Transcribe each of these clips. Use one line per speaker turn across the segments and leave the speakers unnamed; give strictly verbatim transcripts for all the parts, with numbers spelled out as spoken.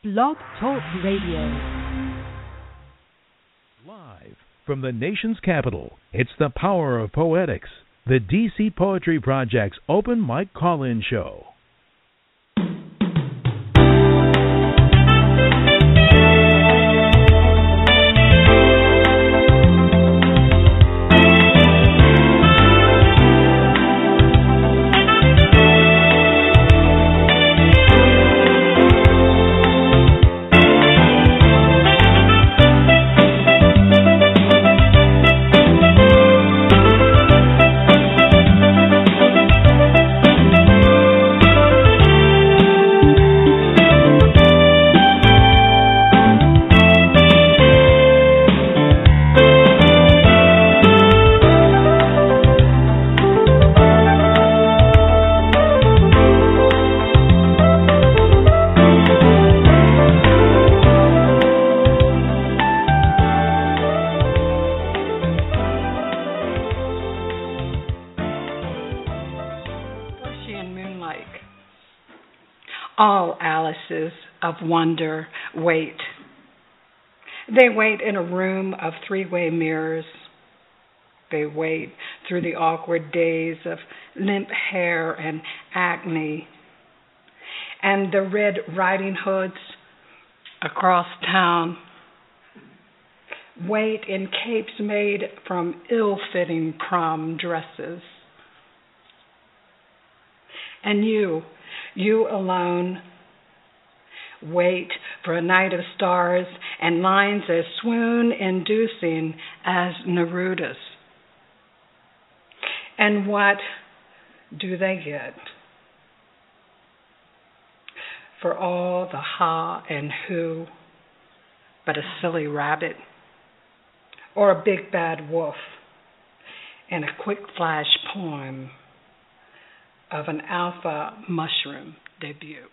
Blog Talk Radio.
Live from the nation's capital, it's the power of poetics, the D C Poetry Project's open mic call-in show.
All Alices of wonder wait. They wait in a room of three-way mirrors. They wait through the awkward days of limp hair and acne, and the red riding hoods across town. Wait in capes made from ill-fitting prom dresses. And you, You alone, wait for a night of stars and lines as swoon-inducing as Neruda's. And what do they get? For all the ha and who, but a silly rabbit, or a big bad wolf, and a quick flash poem of an alpha mushroom debut.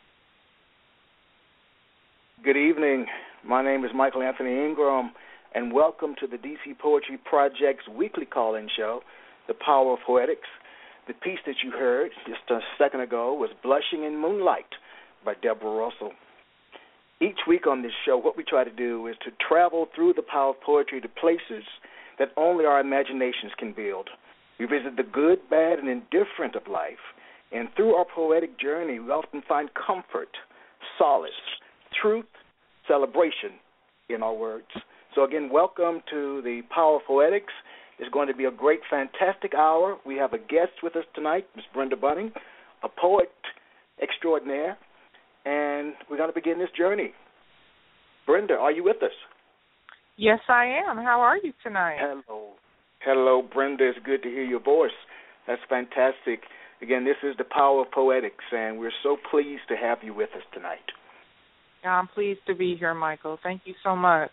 Good evening. My name is Michael Anthony Ingram, and welcome to the D C Poetry Project's weekly call-in show, The Power of Poetics. The piece that you heard just a second ago was Blushing in Moonlight by Deborah Russell. Each week on this show, what we try to do is to travel through the power of poetry to places that only our imaginations can build. We visit the good, bad, and indifferent of life, and through our poetic journey, we often find comfort, solace, truth, celebration in our words. So again, welcome to the Power of Poetics. It's going to be a great, fantastic hour. We have a guest with us tonight, Miss Brenda Bunting, a poet extraordinaire, and we're going to begin this journey. Brenda, are you with us?
Yes, I am. How are you tonight?
Hello. Hello, Brenda. It's good to hear your voice. That's fantastic. Again, this is the Power of Poetics, and we're so pleased to have you with us tonight.
I'm pleased to be here, Michael. Thank you so much.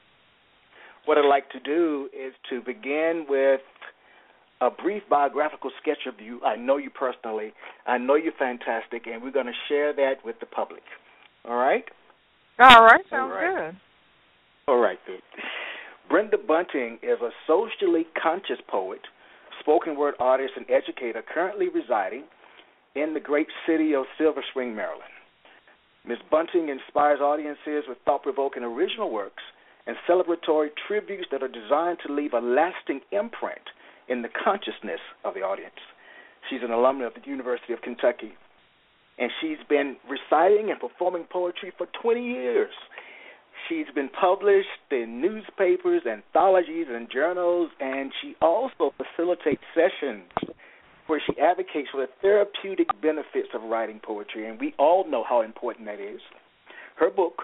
What I'd like to do is to begin with a brief biographical sketch of you. I know you personally. I know you're fantastic, and we're going to share that with the public. All right?
All right. Sounds
All right.
good.
All right, good. Brenda Bunting is a socially conscious poet, spoken word artist, and educator currently residing in the great city of Silver Spring, Maryland. Miz Bunting inspires audiences with thought-provoking original works and celebratory tributes that are designed to leave a lasting imprint in the consciousness of the audience. She's an alumna of the University of Kentucky, and she's been reciting and performing poetry for twenty years. She's been published in newspapers, anthologies, and journals, and she also facilitates sessions where she advocates for the therapeutic benefits of writing poetry, and we all know how important that is. Her book,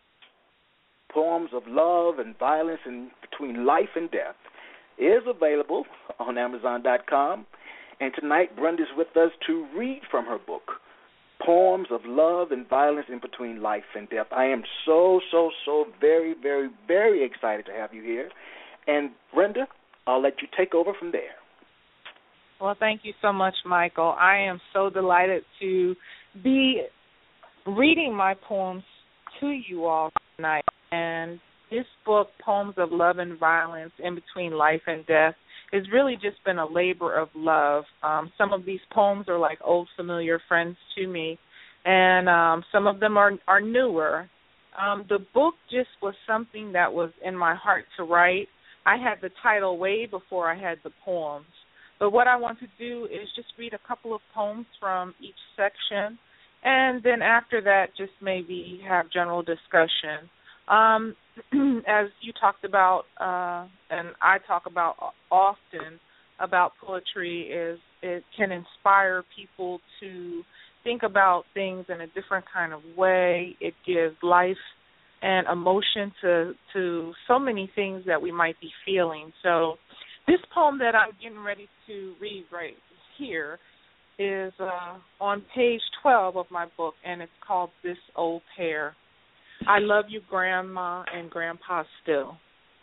Poems of Love and Violence in Between Life and Death, is available on Amazon dot com, and tonight Brenda's with us to read from her book, Poems of Love and Violence in Between Life and Death. I am so, so, so very, very, very excited to have you here. And, Brenda, I'll let you take over from there.
Well, thank you so much, Michael. I am so delighted to be reading my poems to you all tonight. And this book, Poems of Love and Violence in Between Life and Death, has really just been a labor of love. Um, some of these poems are like old familiar friends to me. and um, some of them are, are newer. Um, the book just was something that was in my heart to write. I had the title way before I had the poems. But what I want to do is just read a couple of poems from each section, and then after that just maybe have general discussion. Um, as you talked about, uh, and I talk about often about poetry, is it can inspire people to think about things in a different kind of way. It gives life and emotion to to so many things that we might be feeling. So this poem that I'm getting ready to read right here is uh, on page twelve of my book, and it's called This Old Pair. I love you, Grandma and Grandpa, still.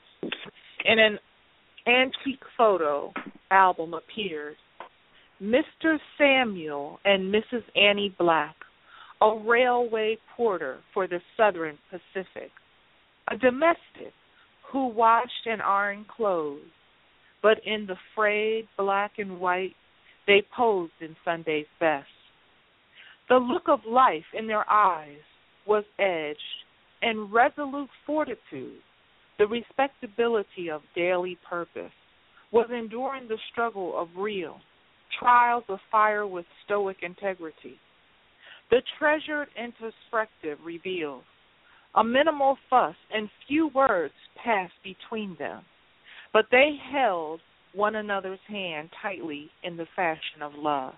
In an antique photo album appears Mister Samuel and Missus Annie Black, a railway porter for the Southern Pacific, a domestic who washed and ironed clothes, but in the frayed black and white they posed in Sunday's best. The look of life in their eyes was edged and resolute fortitude. The respectability of daily purpose was enduring the struggle of real trials of fire with stoic integrity. The treasured introspective reveals a minimal fuss and few words passed between them, but they held one another's hand tightly in the fashion of love.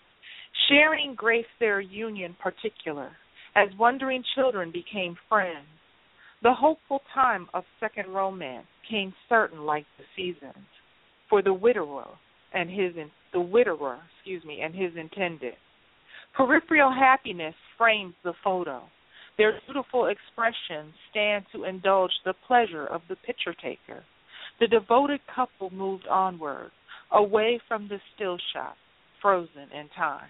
Sharing graced their union particular, as wondering children became friends. The hopeful time of second romance came certain like the seasons, for the widower and his the widower, excuse me, and his intended. Peripheral happiness frames the photo. Their beautiful expressions stand to indulge the pleasure of the picture taker. The devoted couple moved onward, away from the still shot, frozen in time.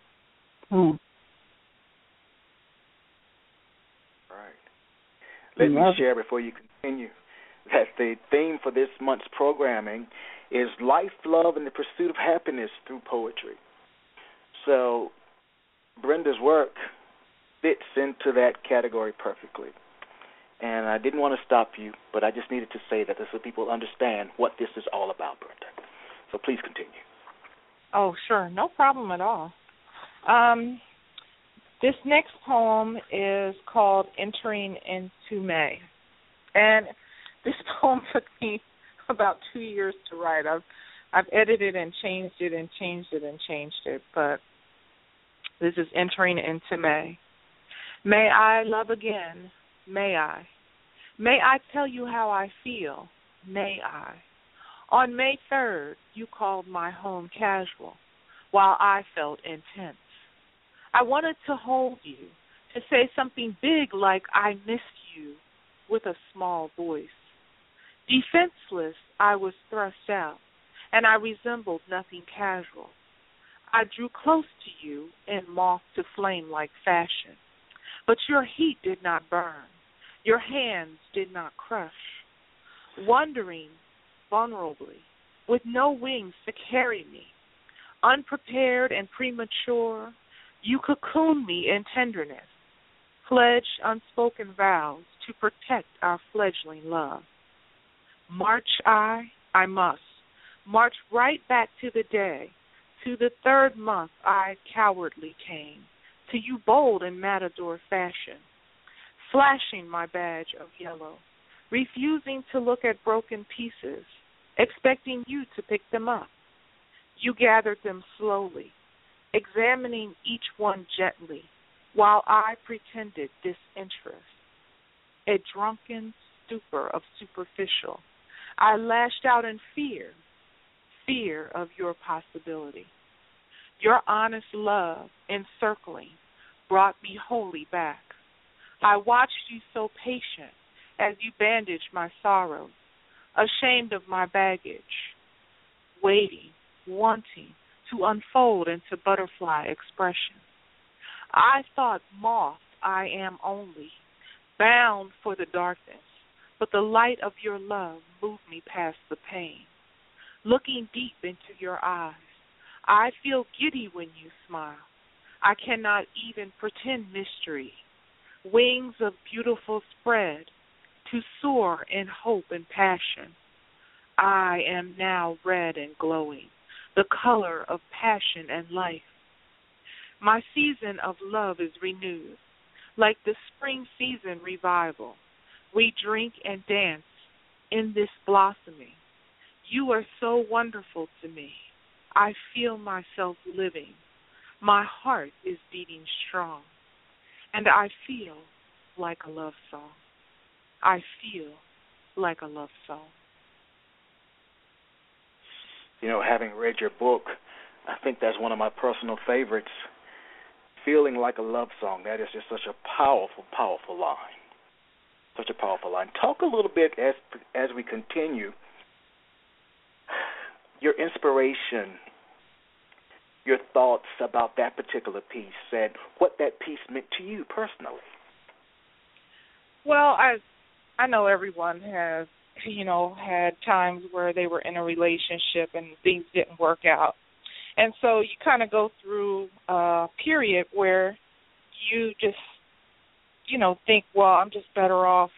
Hmm. Right. Let me share before you continue that the theme for this month's programming is life, love, and the pursuit of happiness through poetry. So Brenda's work fits into that category perfectly. And I didn't want to stop you, but I just needed to say that so people understand what this is all about, Brenda. So please continue.
Oh, sure. No problem at all. Um, this next poem is called Entering into May. And this poem took me about two years to write. I've I've edited and changed it and changed it and changed it, but this is Entering into May. May I love again, may I. May I tell you how I feel, may I. On May third, you called my home casual, while I felt intense. I wanted to hold you, to say something big like I missed you, with a small voice. Defenseless, I was thrust out, and I resembled nothing casual. I drew close to you in moth to flame-like fashion, but your heat did not burn. Your hands did not crush. Wandering vulnerably, with no wings to carry me, unprepared and premature, you cocooned me in tenderness, pledged unspoken vows to protect our fledgling love. March I, I must, march right back to the day, to the third month I cowardly came, to you bold in matador fashion, flashing my badge of yellow, refusing to look at broken pieces, expecting you to pick them up. You gathered them slowly, examining each one gently, while I pretended disinterest. A drunken stupor of superficial, I lashed out in fear, fear of your possibility. Your honest love, encircling, brought me wholly back. I watched you so patient as you bandaged my sorrows, ashamed of my baggage, waiting, wanting to unfold into butterfly expression. I thought moth I am only, bound for the darkness, but the light of your love moved me past the pain. Looking deep into your eyes, I feel giddy when you smile. I cannot even pretend mystery. Wings of beautiful spread to soar in hope and passion. I am now red and glowing, the color of passion and life. My season of love is renewed, like the spring season revival. We drink and dance in this blossoming. You are so wonderful to me. I feel myself living. My heart is beating strong, and I feel like a love song. I feel like a love song.
You know, having read your book, I think that's one of my personal favorites. Feeling like a love song. That is just such a powerful, powerful line. Such a powerful line. Talk a little bit as as we continue. Your inspiration, your thoughts about that particular piece, and what that piece meant to you personally.
Well, I I know everyone has, you know, had times where they were in a relationship and things didn't work out. And so you kind of go through a period where you just, you know, think, well, I'm just better off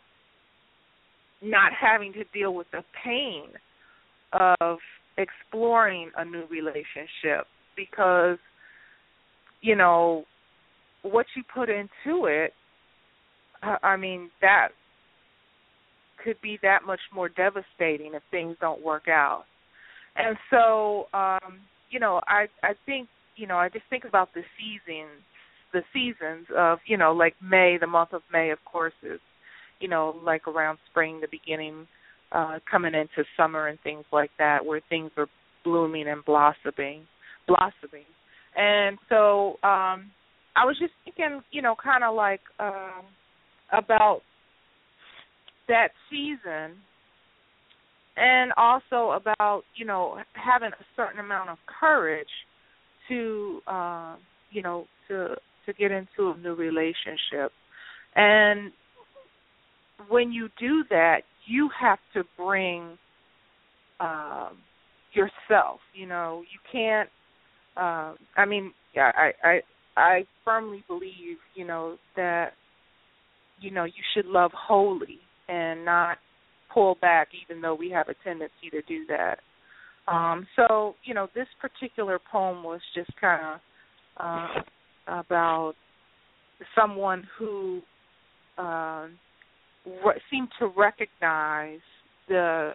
not having to deal with the pain of exploring a new relationship because, you know, what you put into it, I mean, that could be that much more devastating if things don't work out. And so, um, you know, I I think, you know, I just think about the seasons, the seasons of, you know, like May, the month of May, of course, is, you know, like around spring, the beginning, uh, coming into summer and things like that, where things are blooming and blossoming, blossoming. And so um, I was just thinking, you know, kind of like um, about that season, and also about, you know, having a certain amount of courage to, uh, you know, to to get into a new relationship. And when you do that, you have to bring um, yourself. You know, you can't. Uh, I mean, I, I I firmly believe, you know, that, you know, you should love wholly and not pull back, even though we have a tendency to do that. Um, so, you know, this particular poem was just kind of uh, about someone who uh, re- seemed to recognize the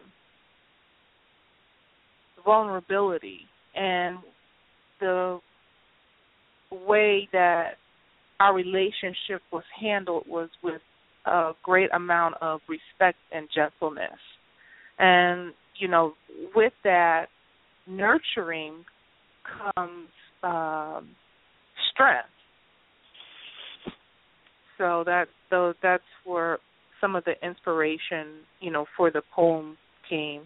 vulnerability and the way that our relationship was handled was with a great amount of respect and gentleness. And, you know, with that nurturing comes um, strength. So that so that's where some of the inspiration, you know, for the poem came.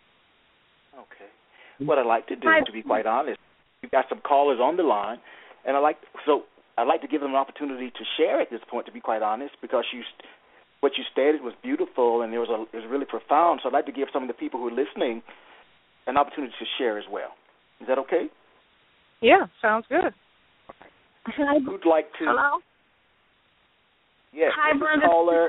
Okay. What I'd like to do, to be quite honest, we've got some callers on the line, and I like so I'd like to give them an opportunity to share at this point, to be quite honest, because you, what you stated was beautiful and it was, a, it was really profound. So I'd like to give some of the people who are listening an opportunity to share as well. Is that okay?
Yeah, sounds good.
Hi.
Who'd like to?
Hello?
Yes,
Hi, Brenda.
Caller.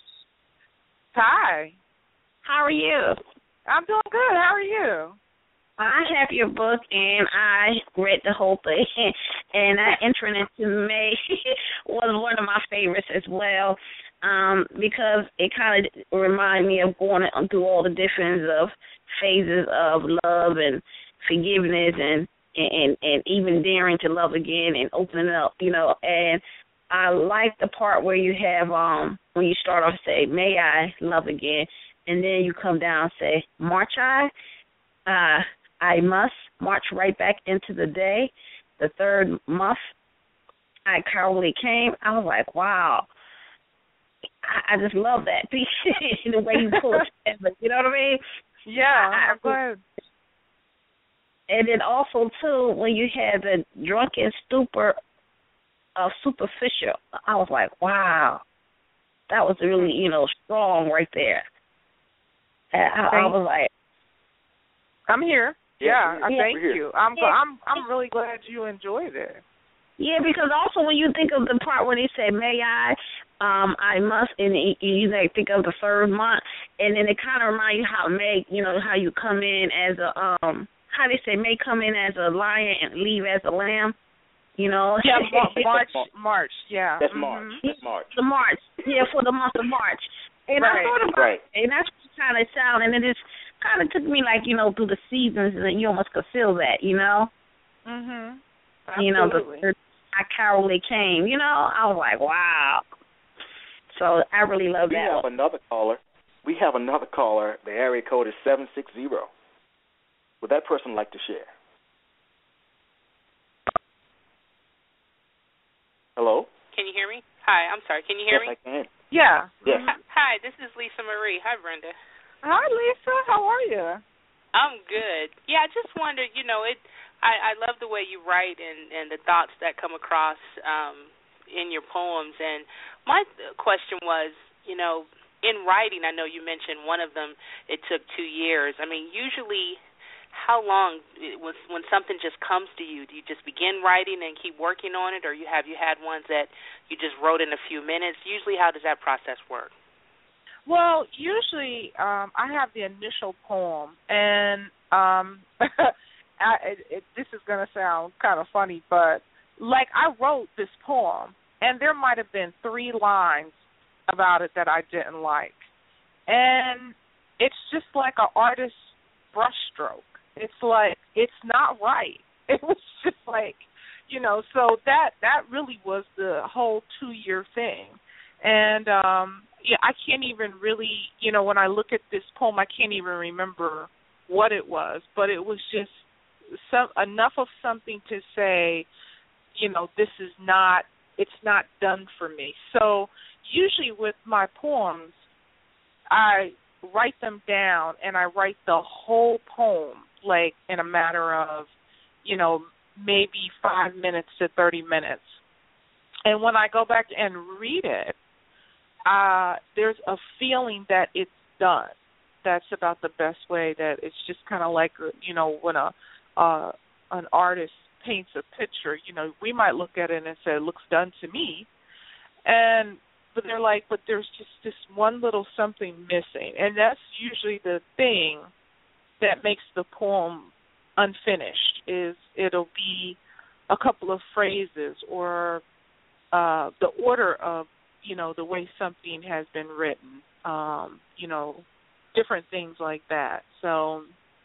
Hi.
How are you?
I'm doing good. How are you?
I have your book, and I read the whole thing, and that entering into May was one of my favorites as well, um, because it kind of reminded me of going through all the different of phases of love and forgiveness and, and, and even daring to love again and opening up, you know, and I like the part where you have, um, when you start off, say, may I love again, and then you come down and say, march I, uh, I must march right back into the day. The third month, I cowardly came. I was like, wow. I, I just love that piece, the way you pull it together. You know what I mean?
Yeah,
I,
I'm glad.
And then also, too, when you had the drunken stupor of superficial, I was like, wow. That was really, you know, strong right there. And I, I was like,
I'm here.
Yeah,
Yeah,
yeah,
thank
here.
you. I'm
yeah.
I'm I'm really glad you enjoyed it.
Yeah, because also when you think of the part where they say, may I, um, I must, and you, you like, think of the third month, and then it kind of reminds you how may, you know, how you come in as a, um, how they say, may come in as a lion and leave as a lamb, you know.
Yeah, March, March, yeah.
That's
mm-hmm.
March, that's March.
The March, yeah, for the month of March. And right. I thought about
right.
it, and that's kind of sound, and it just kind of took me, like, you know, through the seasons, and you almost could feel that, you know.
Mhm.
You know, the third I carolly came, you know. I was like, wow. So I really love
we
that.
We have
one.
another caller. We have another caller. The area code is seven six zero. Would that person like to share? Hello?
Can you hear me? Hi, I'm sorry. Can you hear
yes,
me?
Yes, I can.
Yeah.
Yes.
Mm-hmm. Hi, this is Lisa Marie. Hi, Brenda.
Hi, Lisa. How are you?
I'm good. Yeah, I just wondered, you know, it. I, I love the way you write and, and the thoughts that come across um, in your poems. And my question was, you know, in writing, I know you mentioned one of them, it took two years. I mean, usually how long, was, when something just comes to you, do you just begin writing and keep working on it, or you have you had ones that you just wrote in a few minutes? Usually, how does that process work?
Well, usually um, I have the initial poem, and um, I, it, it, this is going to sound kind of funny, but like I wrote this poem, and there might have been three lines about it that I didn't like, and it's just like an artist's brushstroke. It's like it's not right. It was just like, you know, so that that really was the whole two-year thing, and um, yeah, I can't even really, you know, when I look at this poem, I can't even remember what it was, but it was just some enough of something to say, you know, this is not, it's not done for me. So usually with my poems, I write them down and I write the whole poem like in a matter of, you know, maybe five minutes to thirty minutes. And when I go back and read it, uh, there's a feeling that it's done. That's about the best way, that it's just kind of like, you know, when a uh, an artist paints a picture, you know, we might look at it and say, it looks done to me. And but they're like, but there's just this one little something missing. And that's usually the thing that makes the poem unfinished, is it'll be a couple of phrases or uh, the order of, you know, the way something has been written, um, you know, different things like that. So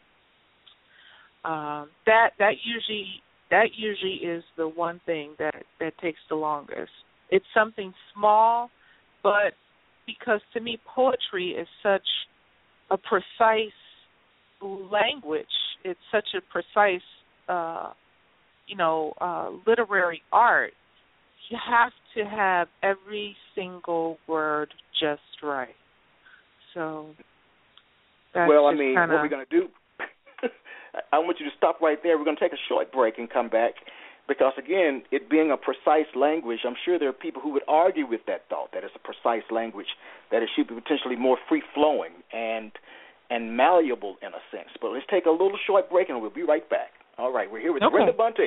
um, that that usually that usually is the one thing that, that takes the longest. It's something small, but because to me poetry is such a precise language, it's such a precise, uh, you know, uh, literary art, you have to have every single word just right. So that's
well, I
just
mean,
kinda...
what we're going to do, I want you to stop right there. We're going to take a short break and come back because, again, it being a precise language, I'm sure there are people who would argue with that thought, that it's a precise language, that it should be potentially more free-flowing and and malleable in a sense. But let's take a little short break and we'll be right back. All right, we're here with
okay.
Brenda Bunting.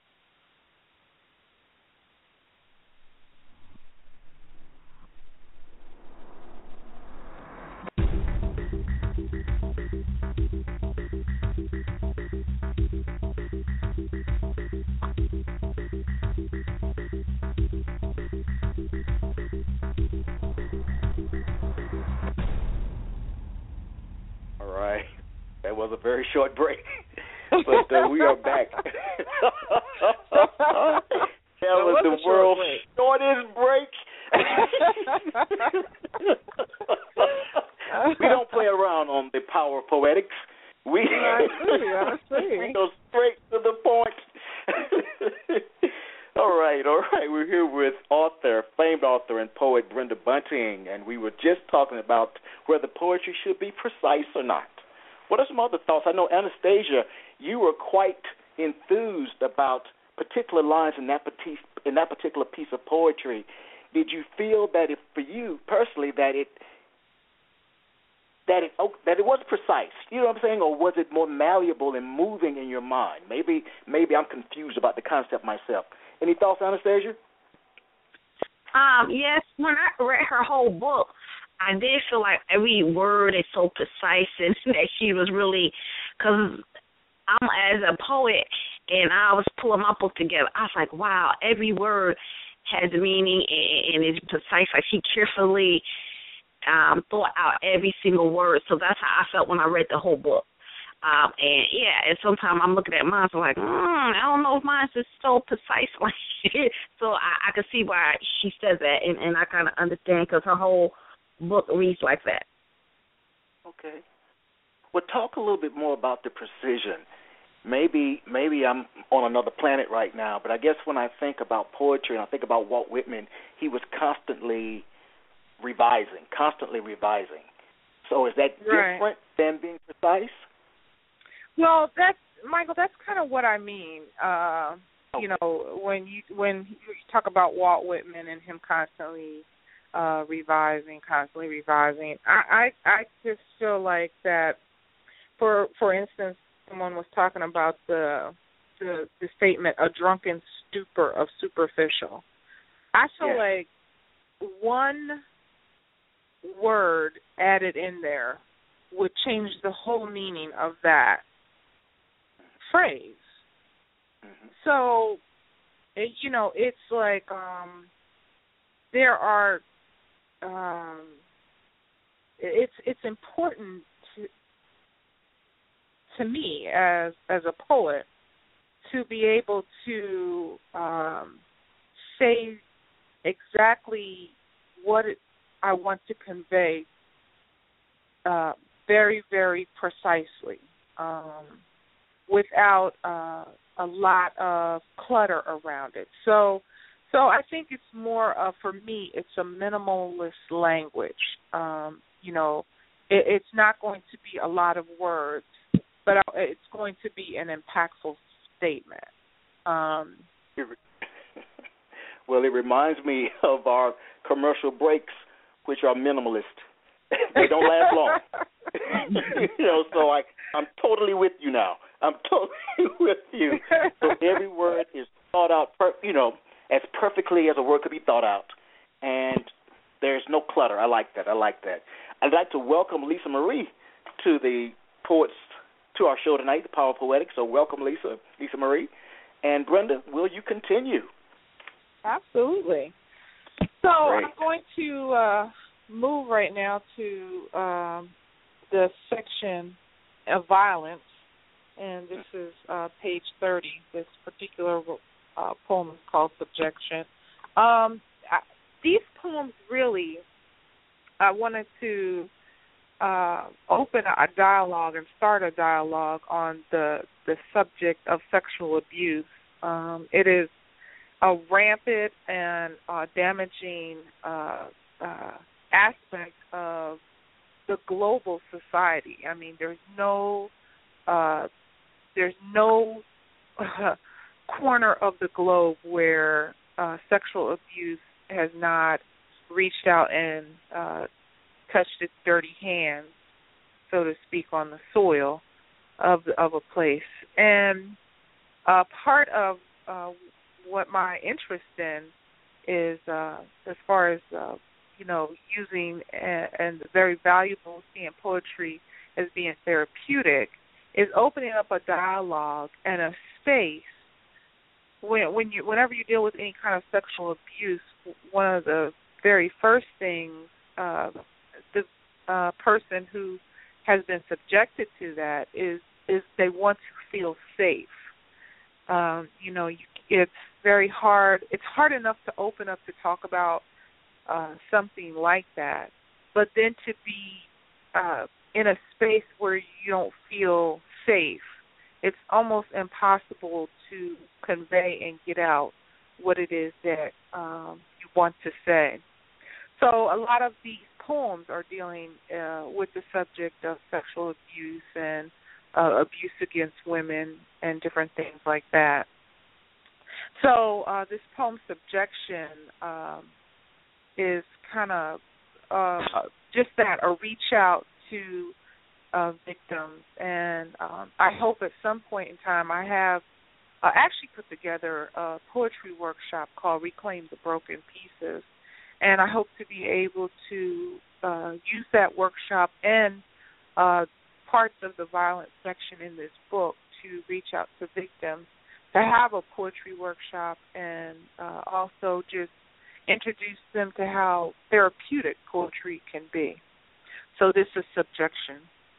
That was a very short break, but uh, we are back. That was the world's shortest break. We don't play around on the power of poetics. We,
I see, I see.
we go straight to the point. All right, all right. We're here with author, famed author and poet Brenda Bunting, and we were just talking about whether poetry should be precise or not. What are some other thoughts? I know, Anastasia, you were quite enthused about particular lines in that, in that particular piece of poetry. Did you feel that, if, for you personally, that it that it that it was precise? You know what I'm saying, or was it more malleable and moving in your mind? Maybe maybe I'm confused about the concept myself. Any thoughts, Anastasia?
Um, yes, when I read her whole book, I did feel like every word is so precise and that she was really, because I'm as a poet and I was pulling my book together, I was like, wow, every word has meaning and, and is precise. Like she carefully um, thought out every single word. So that's how I felt when I read the whole book. Um, and yeah, and sometimes I'm looking at mine, so like, mm, I don't know if mine's is so precise. Like, so I, I can see why she says that, and, and I kind of understand because her whole book reads like that.
Okay. Well, talk a little bit more about the precision. Maybe, maybe I'm on another planet right now, but I guess when I think about poetry and I think about Walt Whitman, he was constantly revising, constantly revising. So is that
right.
different than being precise?
Well, that's Michael. That's kind of what I mean. Uh, you know, when you when you talk about Walt Whitman and him constantly uh, revising, constantly revising, I, I I just feel like that. For for instance, someone was talking about the the, the statement, "A drunken stupor of superficial." I feel
yeah.
like one word added in there would change the whole meaning of that phrase.
Mm-hmm.
So, it, you know, it's like um, there are. Um, it's it's important to to me as as a poet to be able to um, say exactly what it, I want to convey uh, very very precisely. Um, without uh, a lot of clutter around it. So so I think it's more of, for me, it's a minimalist language. Um, you know, it, it's not going to be a lot of words, but it's going to be an impactful statement. Um,
well, it reminds me of our commercial breaks, which are minimalist. They don't last long. you know, so I, I'm totally with you now. I'm totally with you. So every word is thought out, per, you know, as perfectly as a word could be thought out. And there's no clutter. I like that. I like that. I'd like to welcome Lisa Marie to the Poets, to our show tonight, The Power of Poetics. So welcome, Lisa, Lisa Marie. And Brenda, will you continue?
Absolutely. So
Great.
I'm going to uh, move right now to um, the section of violence. And this is uh, page thirty. This particular uh, poem is called Subjection. Um, I, these poems really, I wanted to uh, open a dialogue and start a dialogue on the the subject of sexual abuse. Um, it is a rampant and uh, damaging uh, uh, aspect of the global society. I mean, there's no uh, there's no uh, corner of the globe where uh, sexual abuse has not reached out and uh, touched its dirty hands, so to speak, on the soil of of a place. And uh, part of uh, what my interest in is, uh, as far as uh, you know, using and, and very valuable seeing poetry as being therapeutic, is opening up a dialogue and a space when when you whenever you deal with any kind of sexual abuse. One of the very first things uh, the uh, person who has been subjected to that is is they want to feel safe. Um, you know, you, it's very hard. It's hard enough to open up to talk about uh, something like that, but then to be uh, in a space where you don't feel safe, it's almost impossible to convey and get out what it is that um, you want to say. So a lot of these poems are dealing uh, with the subject of sexual abuse and uh, abuse against women and different things like that. So uh, this poem, Subjection, um, is kind of uh, just that, a reach out to uh, victims. And um, I hope at some point in time I have uh, actually put together a poetry workshop called Reclaim the Broken Pieces, and I hope to be able to uh, use that workshop and uh, parts of the violence section in this book to reach out to victims, to have a poetry workshop, and uh, also just introduce them to how therapeutic poetry can be. So this is subjection.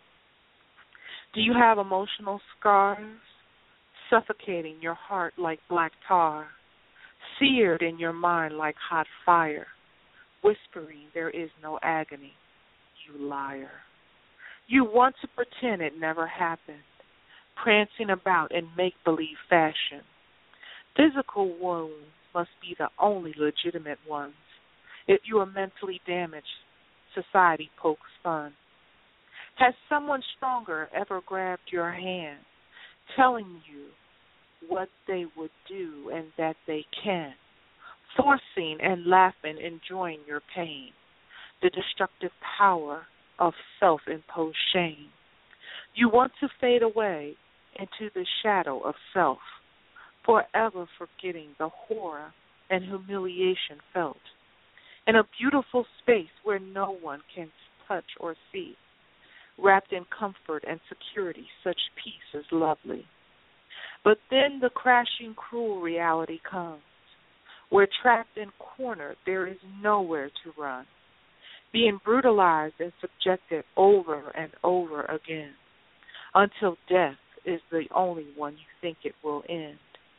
Do you have emotional scars suffocating your heart like black tar, seared in your mind like hot fire, whispering there is no agony, you liar? You want to pretend it never happened, prancing about in make-believe fashion. Physical wounds must be the only legitimate ones. If you are mentally damaged, society pokes fun. Has someone stronger ever grabbed your hand, telling you what they would do and that they can, forcing and laughing, enjoying your pain, the destructive power of self-imposed shame? You want to fade away into the shadow of self, forever forgetting the horror and humiliation felt, in a beautiful space where no one can touch or see, wrapped in comfort and security, such peace is lovely. But then the crashing, cruel reality comes, where trapped and cornered there is nowhere to run, being brutalized and subjected over and over again, until death is the only one you think it will end.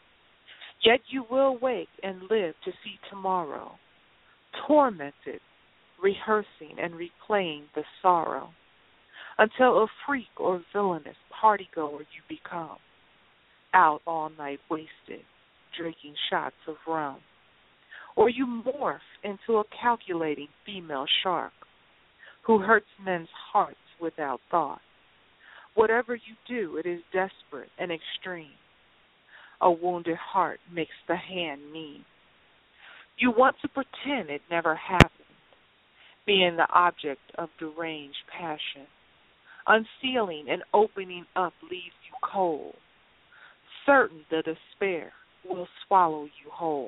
Yet you will wake and live to see tomorrow, tormented, rehearsing and replaying the sorrow, until a freak or villainous partygoer you become, out all night wasted, drinking shots of rum. Or you morph into a calculating female shark who hurts men's hearts without thought. Whatever you do, it is desperate and extreme. A wounded heart makes the hand mean. You want to pretend it never happened, being the object of deranged passion. Unsealing and opening up leaves you cold, certain the despair will swallow you whole.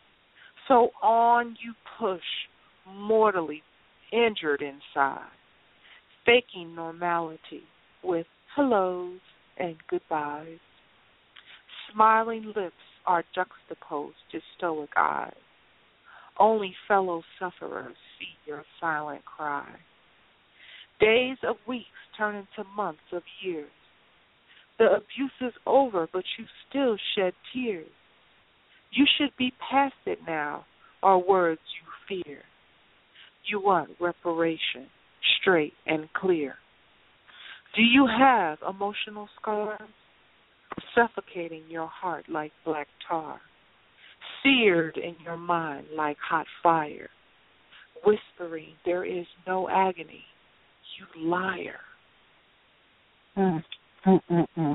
So on you push, mortally injured inside, faking normality with hellos and goodbyes. Smiling lips are juxtaposed to stoic eyes. Only fellow sufferers see your silent cry. Days of weeks turn into months of years. The abuse is over, but you still shed tears. You should be past it now, are words you fear. You want reparation, straight and clear. Do you have emotional scars, suffocating your heart like black tar, seared in your mind like hot fire, whispering there is no agony, you liar?
Mm, mm, mm, mm.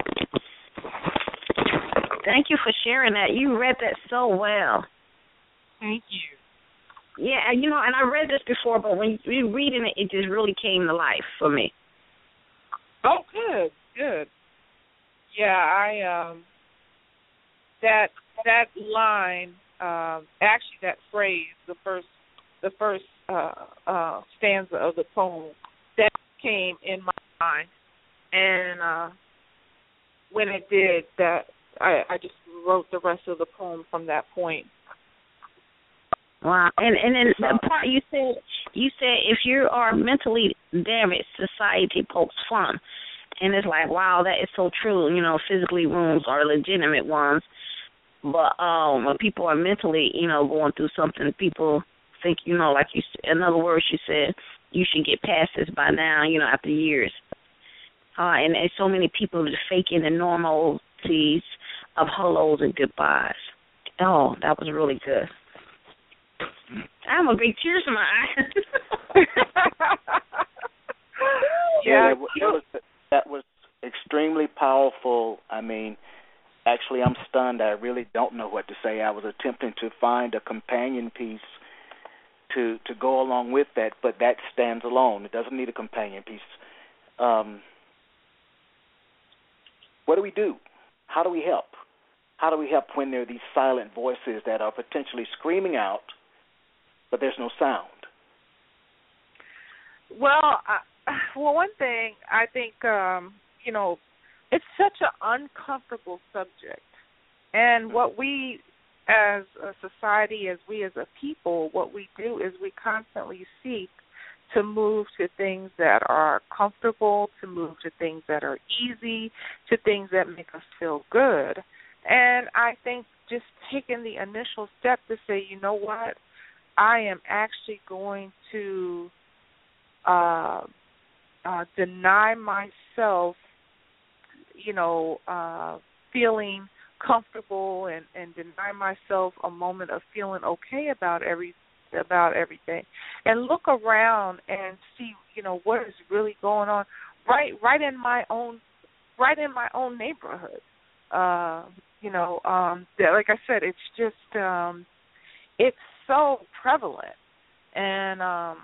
Thank you for sharing that. You read that so well.
Thank you.
Yeah, you know, and I read this before, but when you were reading it, it just really came to life for me.
Oh, good, good. Yeah, I um that that line, um, actually that phrase, the first the first uh, uh, stanza of the poem, that came in my mind, and uh, when it did, that I, I just wrote the rest of the poem from that point.
Wow, and and then the part you said, you said if you are mentally damaged, society pokes fun, and it's like, wow, that is so true. You know, physically wounds are legitimate ones, but um, when people are mentally, you know, going through something, people think, you know, like you, in other words, you said you should get past this by now. You know, after years, uh, and there's so many people just faking the normalities of hellos and goodbyes. Oh, that was really good. I have a big tears in my eyes.
yeah, that, that was that was extremely powerful. I mean, actually, I'm stunned. I really don't know what to say. I was attempting to find a companion piece to to go along with that, but that stands alone. It doesn't need a companion piece. Um, what do we do? How do we help? How do we help when there are these silent voices that are potentially screaming out, but there's no sound?
Well, uh, well, one thing I think, um, you know, it's such an uncomfortable subject. And what we as a society, as we as a people, what we do is we constantly seek to move to things that are comfortable, to move to things that are easy, to things that make us feel good. And I think just taking the initial step to say, you know what, I am actually going to uh, uh, deny myself, you know, uh, feeling comfortable and, and deny myself a moment of feeling okay about every about everything, and look around and see, you know, what is really going on right right in my own right in my own neighborhood. Uh, you know, um, like I said, it's just um, it's so prevalent, and um,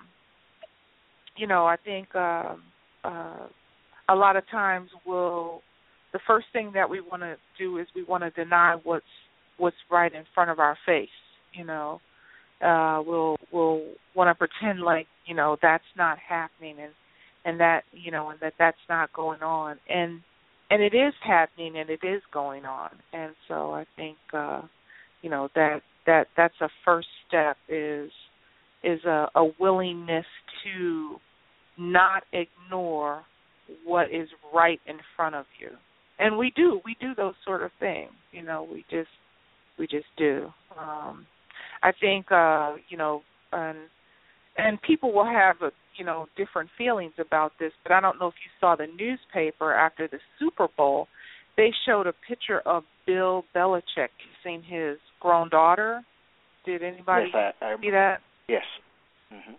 you know, I think uh, uh, a lot of times we'll the first thing that we want to do is we want to deny what's what's right in front of our face. You know, uh, we'll we'll want to pretend like, you know, that's not happening, and and that, you know, and that that's not going on, and and it is happening, and it is going on. And so I think uh, you know, that that that's a first step is is a, a willingness to not ignore what is right in front of you. And we do, we do those sort of things, you know, we just, we just do. Um, I think, uh, you know, and, and people will have, a, you know, different feelings about this, but I don't know if you saw the newspaper after the Super Bowl, they showed a picture of Bill Belichick kissing his grown daughter. Did anybody
yes, I, I,
see that?
Yes. Mm-hmm.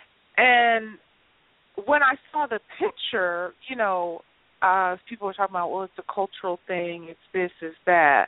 And when I saw the picture, you know, Uh, people were talking about, well, it's a cultural thing, it's this, it's that.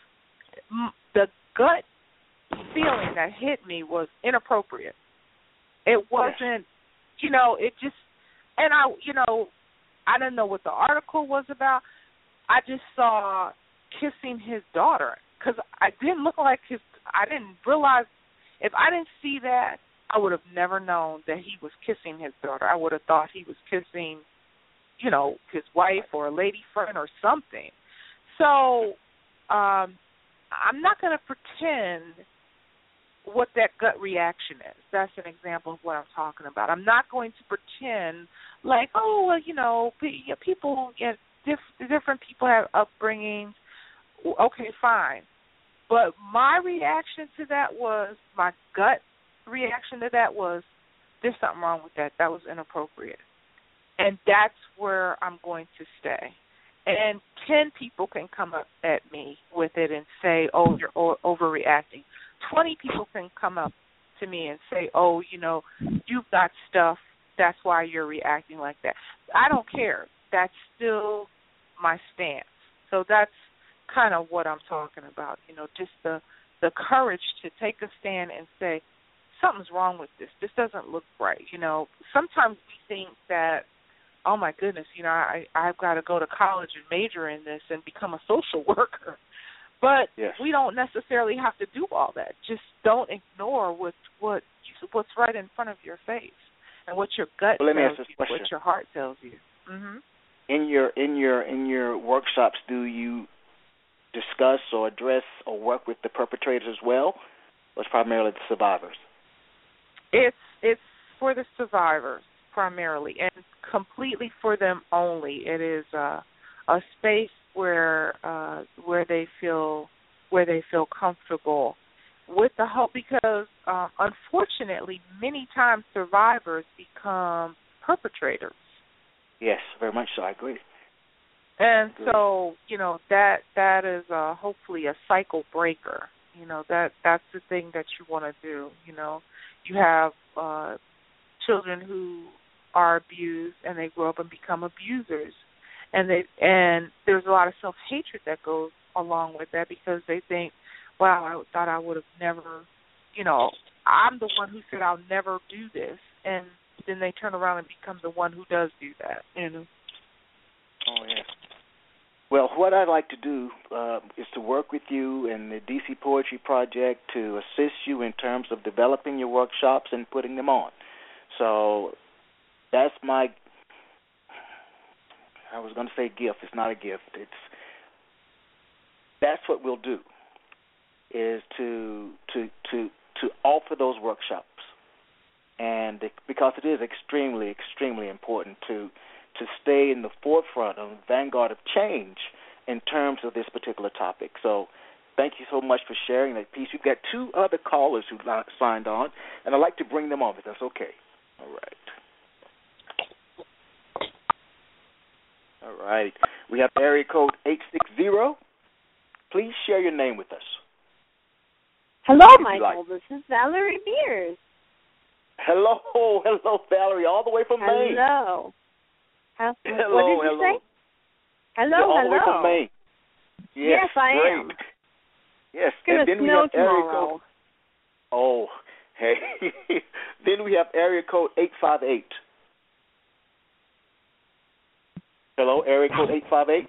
The gut feeling that hit me was inappropriate. It wasn't, you know, it just, and I, you know, I didn't know what the article was about. I just saw kissing his daughter because I didn't look like his, I didn't realize, if I didn't see that, I would have never known that he was kissing his daughter. I would have thought he was kissing, you know, his wife or a lady friend or something. So um, I'm not going to pretend what that gut reaction is. That's an example of what I'm talking about. I'm not going to pretend like, oh, well, you know, people, you know, diff- different people have upbringings. Okay, fine. But my reaction to that was, my gut reaction to that was, there's something wrong with that. That was inappropriate. And that's where I'm going to stay. And ten people can come up at me with it and say, oh, you're o- overreacting. twenty people can come up to me and say, oh, you know, you've got stuff, that's why you're reacting like that. I don't care. That's still my stance. So that's kind of what I'm talking about, you know, just the, the courage to take a stand and say, something's wrong with this. This doesn't look right. You know, sometimes we think that, oh, my goodness, you know, I, I've got to go to college and major in this and become a social worker. But
yes. we
don't necessarily have to do all that. Just don't ignore what, what what's right in front of your face and what your gut
well, let me
tells
ask this
you,
question.
what your heart tells you. Mm-hmm.
In your in your in your workshops, do you discuss or address or work with the perpetrators as well, or it's primarily the survivors?
It's it's for the survivors primarily, and completely for them only. It is uh, a space where uh, where they feel where they feel comfortable with the hope, because uh, unfortunately, many times survivors become perpetrators.
Yes, very much so. I agree.
And
I agree.
so, you know, that that is uh, hopefully a cycle breaker. You know, that that's the thing that you want to do. You know, you have uh, children who are abused and they grow up and become abusers, and they and there's a lot of self-hatred that goes along with that, because they think, wow, I thought I would have never, you know, I'm the one who said I'll never do this, and then they turn around and become the one who does do that, you know.
Oh, yeah. Well, what I'd like to do uh, is to work with you and the D C Poetry Project to assist you in terms of developing your workshops and putting them on. So that's my, I was going to say gift. It's not a gift. It's that's what we'll do, is to to to to offer those workshops, and because it is extremely extremely important to to stay in the forefront of the vanguard of change in terms of this particular topic. So thank you so much for sharing that piece. We've got two other callers who signed on, and I'd like to bring them on, if that's okay. All right. All right. We have area code eight six zero. Please share your name with us.
Hello,
If you
Michael.
like.
This is Valerie Beers.
Hello, hello, Valerie, all the way from Maine.
Hello. How,
Hello,
what did you
hello.
say? Hello,
You're all
hello.
the way from Maine. Yes,
Yes, I
great.
am.
Yes,
It's going
and
to
then we
snow
have area
tomorrow.
code. Oh, hey. Then we have area code eight five eight. Hello, area code eight five eight.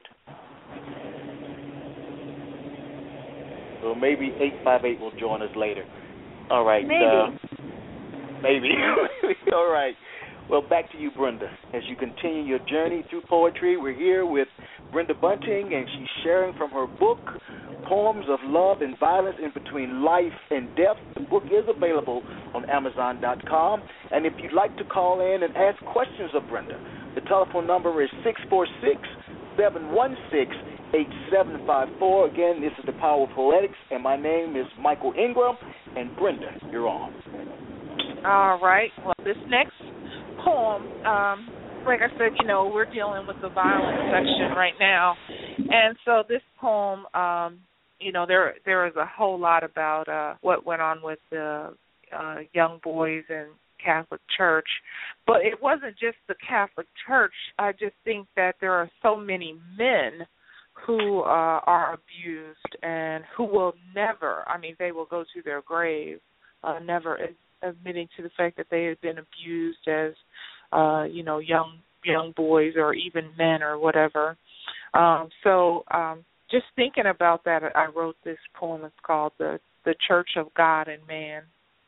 So maybe eight five eight will join us later. All right.
Maybe.
Uh, maybe. All right. Well, back to you, Brenda. As you continue your journey through poetry, we're here with Brenda Bunting, and she's sharing from her book, Poems of Love and Violence in Between Life and Death. The book is available on Amazon dot com. And if you'd like to call in and ask questions of Brenda, the telephone number is six four six, seven one six, eight seven five four. Again, this is The Power of Poetics, and my name is Michael Ingram. And Brenda, you're on.
All right. Well, this next poem, um, like I said, you know, we're dealing with the violence section right now. And so this poem, um, you know, there there is a whole lot about uh, what went on with the uh, young boys in Catholic Church. But it wasn't just the Catholic Church. I just think that there are so many men who uh, are abused and who will never, I mean, they will go to their grave, uh, never admitting to the fact that they had been abused as, uh, you know, young young boys or even men or whatever. Um, so um, just thinking about that, I wrote this poem. It's called The, the Church of God and Man.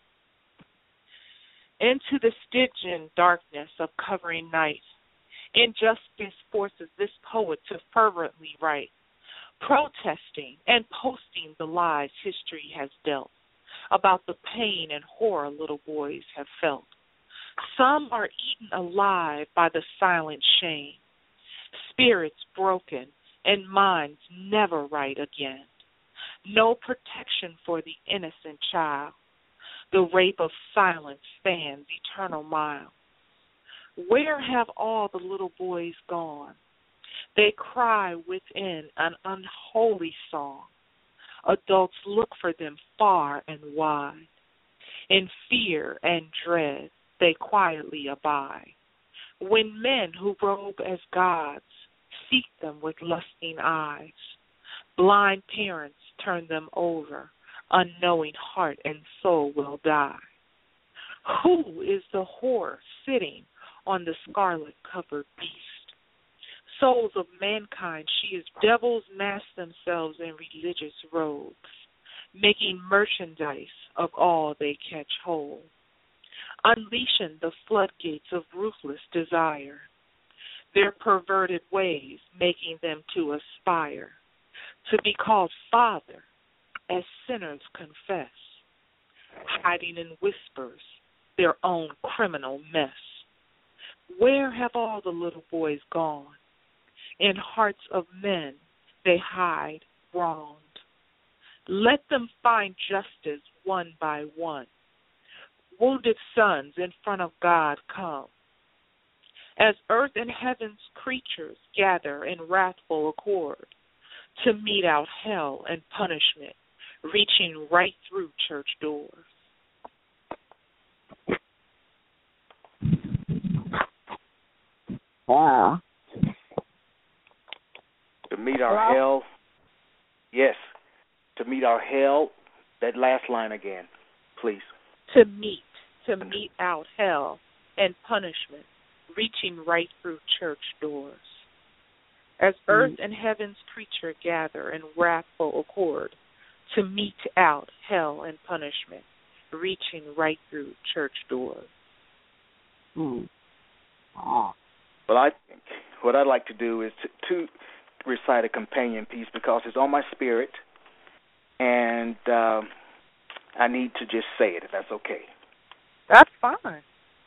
Into the Stygian darkness of covering night, injustice forces this poet to fervently write, protesting and posting the lies history has dealt about the pain and horror little boys have felt. Some are eaten alive by the silent shame, spirits broken and minds never right again. No protection for the innocent child. The rape of silence spans eternal miles. Where have all the little boys gone? They cry within an unholy song. Adults look for them far and wide. In fear and dread, they quietly abide. When men who robe as gods seek them with lusting eyes, blind parents turn them over. Unknowing heart and soul will die. Who is the whore sitting on the scarlet-covered beast? Souls of mankind, she is. Devils mask themselves in religious robes, making merchandise of all they catch hold, unleashing the floodgates of ruthless desire, their perverted ways making them to aspire to be called Father, as sinners confess, hiding in whispers their own criminal mess. Where have all the little boys gone? In hearts of men they hide wronged. Let them find justice one by one. Wounded sons in front of God come. As earth and heaven's creatures gather in wrathful accord to mete out hell and punishment, reaching right through church doors.
Wow.
To meet our
Hello?
hell, yes, to meet our hell, that last line again, please.
To meet, to mete out hell and punishment, reaching right through church doors. as earth and heaven's creature gather in wrathful accord to mete out hell and punishment, reaching right through church doors.
Mm. Oh.
Well, I think what I'd like to do is to, to recite a companion piece because it's on my spirit, and um, I need to just say it, if that's okay.
That's fine.
Right.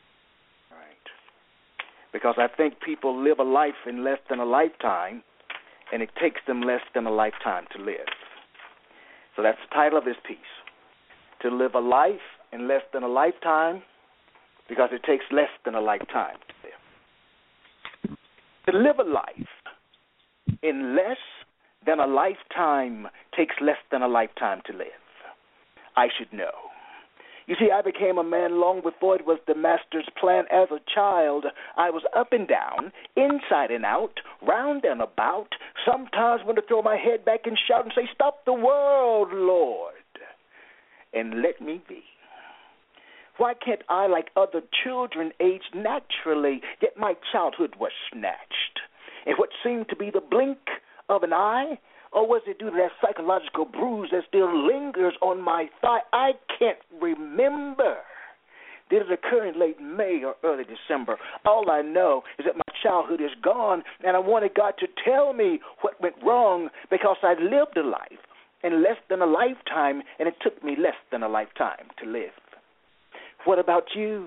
Because I think people live a life in less than a lifetime, and it takes them less than a lifetime to live. So that's the title of this piece. To live a life in less than a lifetime, because it takes less than a lifetime to live. To live a life in less than a lifetime takes less than a lifetime to live. I should know. You see, I became a man long before it was the master's plan. As a child, I was up and down, inside and out, round and about. Sometimes want to throw my head back and shout and say, "Stop the world, Lord, and let me be." Why can't I, like other children, age naturally, yet my childhood was snatched? And what seemed to be the blink of an eye, or was it due to that psychological bruise that still lingers on my thigh? I can't remember. Did it occur in late May or early December? All I know is that my childhood is gone, and I wanted God to tell me what went wrong because I lived a life in less than a lifetime, and it took me less than a lifetime to live. What about you?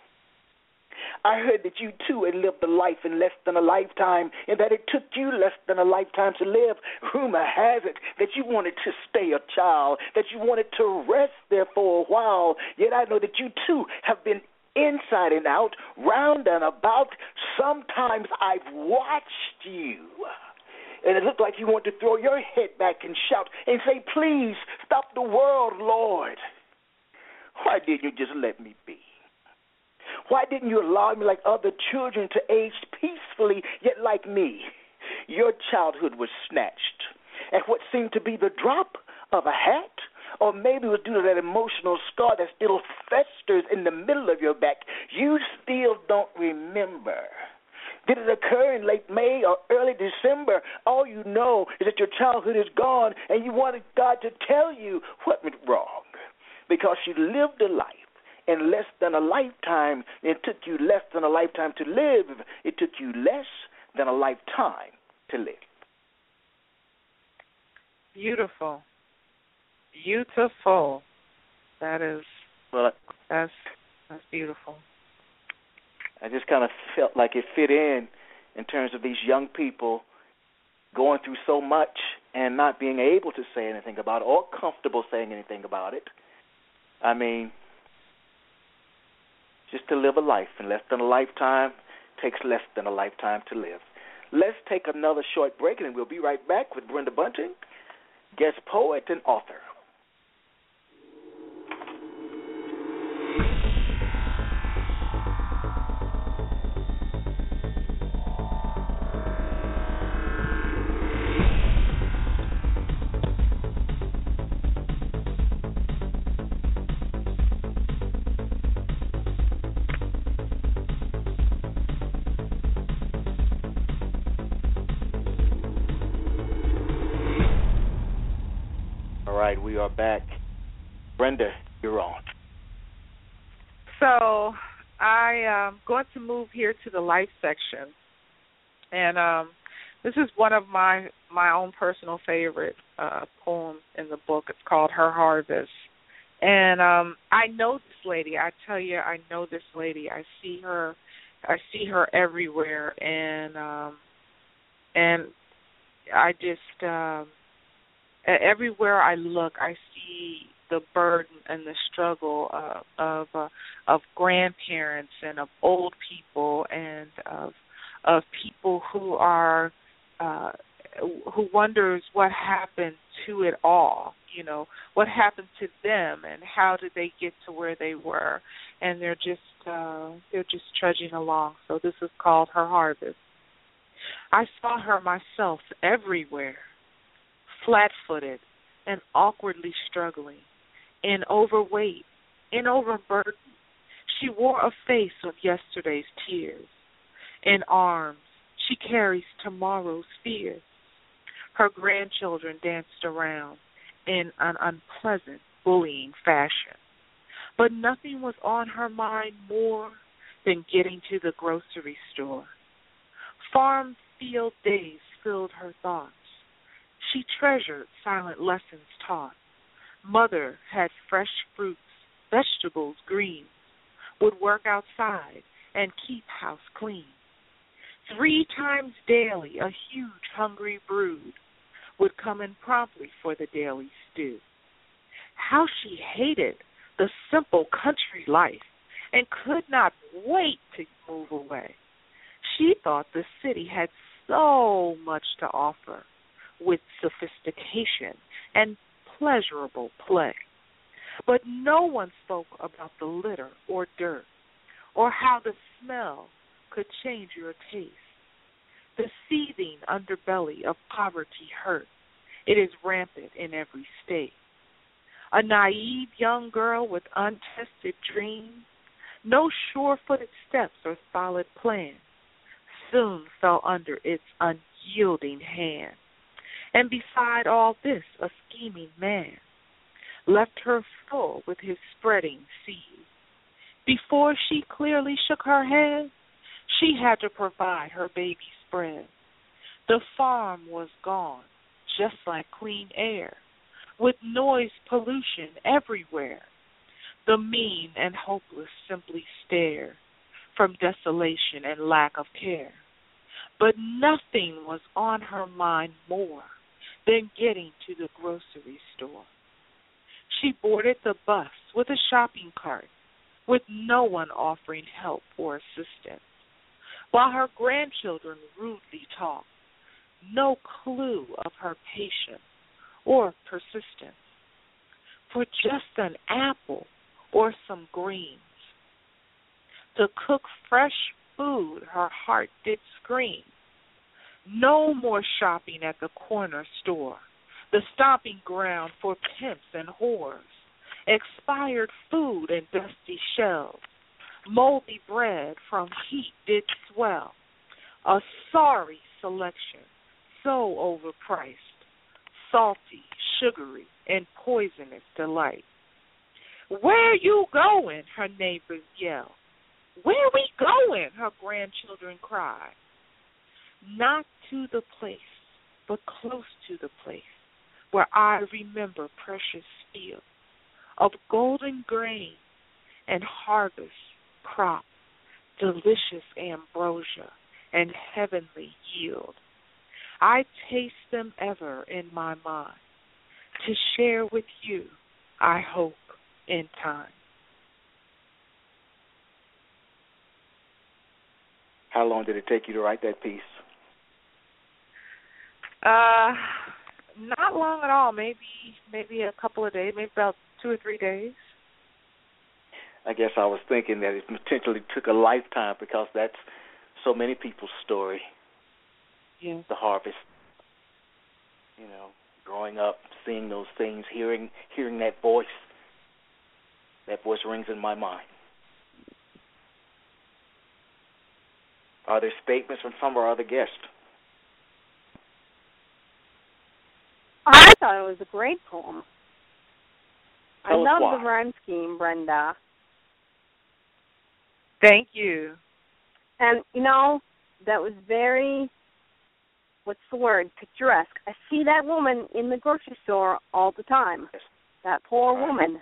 I heard that you, too, had lived a life in less than a lifetime and that it took you less than a lifetime to live. Rumor has it that you wanted to stay a child, that you wanted to rest there for a while. Yet I know that you, too, have been inside and out, round and about. Sometimes I've watched you, and it looked like you wanted to throw your head back and shout and say, "Please, stop the world, Lord." Why didn't you just let me be? Why didn't you allow me, like other children, to age peacefully, yet like me? Your childhood was snatched at what seemed to be the drop of a hat, or maybe it was due to that emotional scar that still festers in the middle of your back. You still don't remember. Did it occur in late May or early December? All you know is that your childhood is gone, and you wanted God to tell you what went wrong, because you lived a life in less than a lifetime. It took you less than a lifetime to live. It took you less than a lifetime to live.
Beautiful. Beautiful. That is,
well,
that's, that's beautiful.
I just kind of felt like it fit in in terms of these young people going through so much and not being able to say anything about it or comfortable saying anything about it. I mean, just to live a life in less than a lifetime takes less than a lifetime to live. Let's take another short break, and we'll be right back with Brenda Bunting, guest poet and author. We are back. Brenda, you're on.
So I am going to move here to the life section, and um, this is one of my my own personal favorite uh, poems in the book. It's called Her Harvest, and um, I know this lady. I tell you, I know this lady. I see her. I see her everywhere, and um, and I just. Um, Everywhere I look, I see the burden and the struggle of of, uh, of grandparents and of old people and of of people who are uh, who wonders what happened to it all. You know, what happened to them and how did they get to where they were? And they're just uh, they're just trudging along. So this is called Her Harvest. I saw her myself everywhere, flat-footed and awkwardly struggling, in overweight, in overburden. She wore a face of yesterday's tears. In arms, She carries tomorrow's fears. Her grandchildren danced around in an unpleasant, bullying fashion. But nothing was on her mind more than getting to the grocery store. Farm field days filled her thoughts. She treasured silent lessons taught. Mother had fresh fruits, vegetables green, would work outside and keep house clean. Three times daily a huge hungry brood would come in promptly for the daily stew. How she hated the simple country life and could not wait to move away. She thought the city had so much to offer with sophistication and pleasurable play. But no one spoke about the litter or dirt or how the smell could change your taste. The seething underbelly of poverty hurt. It is rampant in every state. A naive young girl with untested dreams, no sure-footed steps or solid plan, soon fell under its unyielding hand. And beside all this, a scheming man left her full with his spreading seed. Before she clearly shook her head, she had to provide her baby spread. The farm was gone, just like clean air, with noise pollution everywhere. The mean and hopeless simply stare from desolation and lack of care. But nothing was on her mind more than getting to the grocery store. She boarded the bus with a shopping cart, with no one offering help or assistance, while her grandchildren rudely talked, no clue of her patience or persistence. For just an apple or some greens, to cook fresh food, her heart did scream. No more shopping at the corner store, the stomping ground for pimps and whores. Expired food and dusty shelves, moldy bread from heat did swell. A sorry selection, so overpriced, salty, sugary, and poisonous delight. Where you going? Her neighbors yell. Where we going? Her grandchildren cry. Not to the place, but close to the place where I remember precious fields of golden grain and harvest crop, delicious ambrosia and heavenly yield. I taste them ever in my mind, to share with you, I hope, in time.
How long did it take you to write that piece?
Uh, not long at all. Maybe maybe a couple of days, maybe about two or three days.
I guess I was thinking that it potentially took a lifetime because that's so many people's story.
Yeah.
The harvest. You know, growing up, seeing those things, hearing hearing that voice. That voice rings in my mind. Are there statements from some of our other guests?
I thought it was a great poem.
Tell
I
us
love
why.
the rhyme scheme, Brenda.
Thank you.
And, you know, that was very, what's the word, picturesque. I see that woman in the grocery store all the time.
Yes.
That poor
Right.
woman.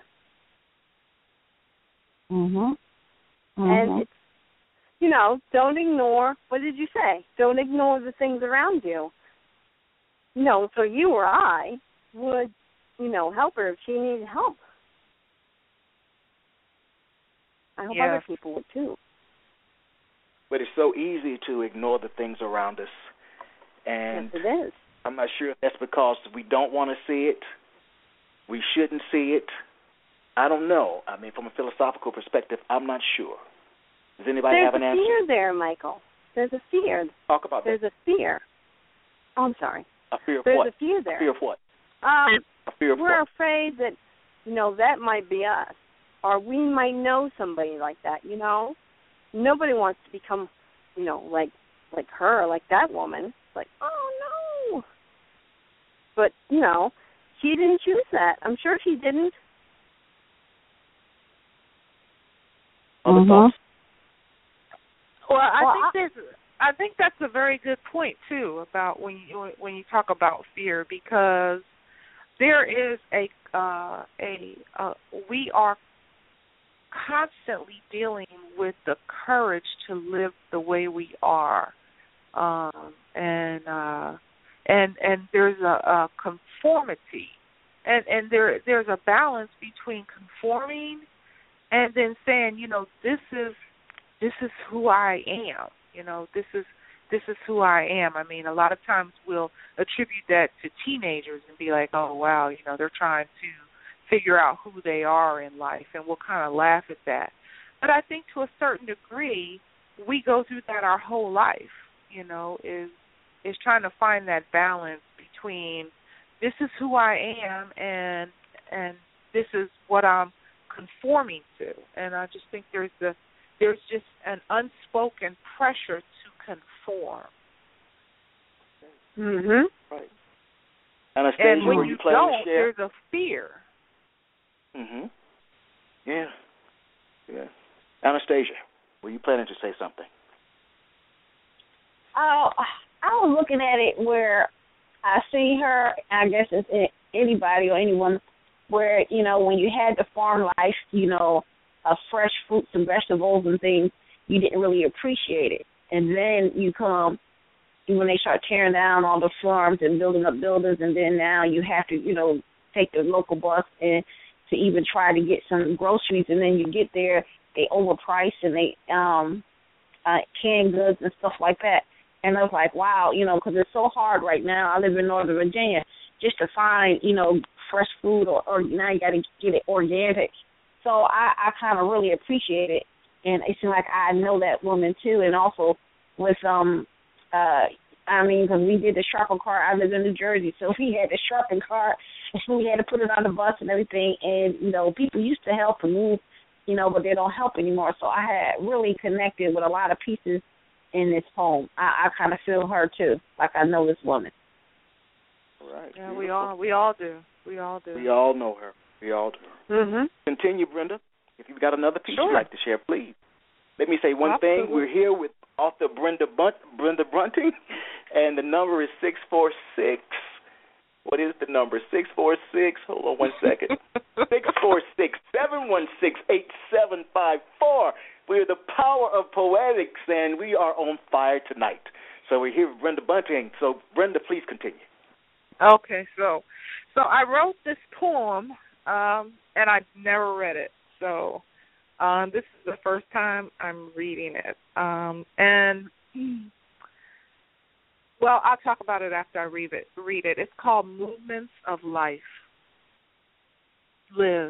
Mhm.
And
Mhm.
it's, you know, don't ignore, what did you say? Don't ignore the things around you. You know, so you or I would, you know, help her if she needed help. I hope
Yes.
other people would too.
But it's so easy to ignore the things around us. And
Yes, it is.
I'm not sure if that's because we don't want to see it. We shouldn't see it. I don't know. I mean, from a philosophical perspective, I'm not sure. Does anybody
There's
have an
a
answer?
fear there, Michael. There's a fear.
Talk about
There's
that.
a fear. Oh, I'm sorry.
A fear of
There's
what?
a fear
A
there.
fear of what?
Um,
A fear of
we're
what?
afraid that, you know, that might be us. Or we might know somebody like that, you know? Nobody wants to become, you know, like like her, like that woman. It's like, oh no. But you know, she didn't choose that. I'm sure she didn't.
Other
Mhm.
thoughts?
Well, I
Well,
think
I-
there's, I think that's a very good point too about when you when you talk about fear, because there is a uh, a uh, we are constantly dealing with the courage to live the way we are, um, and uh, and and there's a, a conformity, and and there there's a balance between conforming and then saying, you know, this is this is who I am. You know, this is this is who I am. I mean, a lot of times we'll attribute that to teenagers and be like, oh, wow, you know, they're trying to figure out who they are in life, and we'll kind of laugh at that. But I think to a certain degree, we go through that our whole life, you know, is is trying to find that balance between this is who I am and and this is what I'm conforming to. And I just think there's the there's just an unspoken pressure to conform.
Mhm.
Right. Anastasia,
And when
were
you,
you planning
don't,
to share?
there's a fear.
Mhm. Yeah. Yeah. Anastasia, were you planning to say something?
Oh, I was looking at it where I see her, I guess it's a- anybody or anyone, where, you know, when you had the farm life, you know, of fresh fruits and vegetables and things, you didn't really appreciate it. And then you come, when they start tearing down all the farms and building up buildings, and then now you have to, you know, take the local bus and to even try to get some groceries, and then you get there, they overprice and they um, uh, canned goods and stuff like that. And I was like, wow, you know, because it's so hard right now. I live in Northern Virginia, just to find, you know, fresh food, or, or now you got to get it organic. So I, I kind of really appreciate it, and it seems like I know that woman too. And also with um, uh, I mean, because we did the sharpen cart. I live in New Jersey, so we had the sharpen cart, and we had to put it on the bus and everything. And you know, people used to help and move, you know, but they don't help anymore. So I had really connected with a lot of pieces in this poem. I, I kind of feel her too, like I know this woman.
Right.
Yeah, we all we all do. We all do.
We all know her. We all do.
Mhm.
Continue, Brenda. If you've got another piece
Sure.
you'd like to share, please. Let me say one
Absolutely.
thing. We're here with author Brenda Bunt, Brenda Brunting, and the number is six four six. What is the number? six four six. Hold on one second. six four six, seven one six, eight seven five four. We're the power of poetics, and we are on fire tonight. So we're here with Brenda Bunting. So, Brenda, please continue.
Okay, so so I wrote this poem, um, and I've never read it. So um, this is the first time I'm reading it. Um, and, well, I'll talk about it after I read it. Read it. It's called Movements of Life. Live.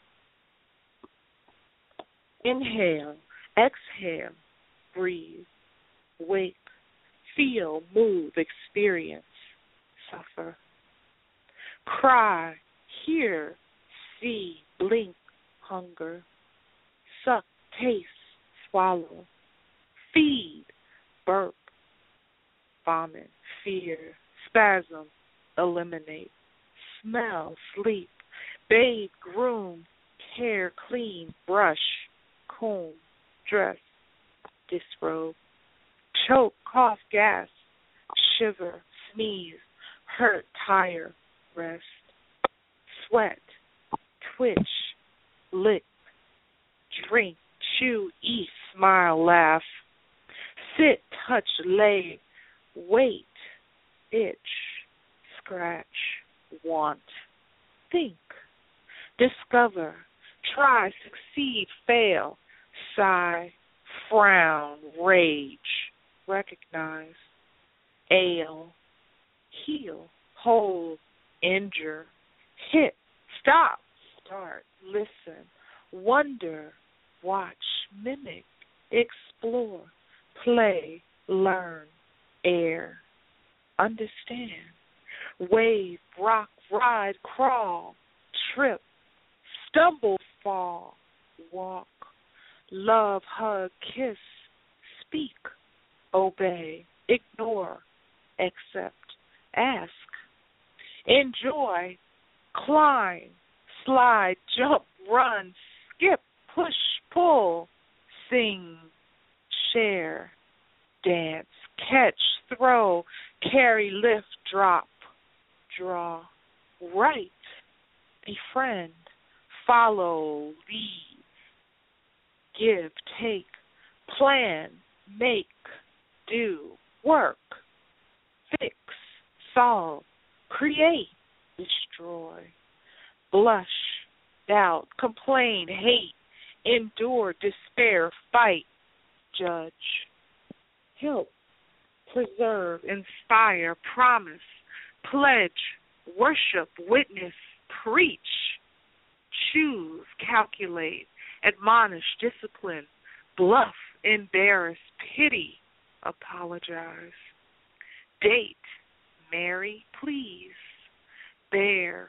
Inhale. Exhale. Breathe. Wake. Feel. Move. Experience. Suffer. Cry. Hear. See. Blink. Hunger. Suck. Taste. Swallow. Feed. Burp. Vomit. Fear. Spasm. Eliminate. Smell. Sleep. Bathe. Groom. Care. Clean. Brush. Comb. Dress. Disrobe. Choke. Cough. Gas. Shiver. Sneeze. Hurt. Tire. Rest. Sweat. Twitch. Lick. Drink. Chew. Eat. Smile. Laugh. Sit. Touch. Lay. Wait. Itch. Scratch. Want. Think. Discover. Try. Succeed. Fail. Sigh. Frown. Rage. Recognize. Ail. Heal. Hold. Injure. Hit. Stop. Start. Listen. Wonder. Watch. Mimic. Explore. Play. Learn. Air. Understand. Wave. Rock. Ride. Crawl. Trip. Stumble. Fall. Walk. Love. Hug. Kiss. Speak. obey, ignore, accept, ask, enjoy, climb, slide, jump, run, skip, push, pull, sing, share, dance, catch, throw, carry, lift, drop, draw, write, befriend, follow, lead, give, take, plan, make, do, work, fix, solve, create, destroy, blush, doubt, complain, hate, endure, despair, fight, judge, help, preserve, inspire, promise, pledge, worship, witness, preach, choose, calculate, admonish, discipline, bluff, embarrass, pity, apologize, date, marry, please, bear,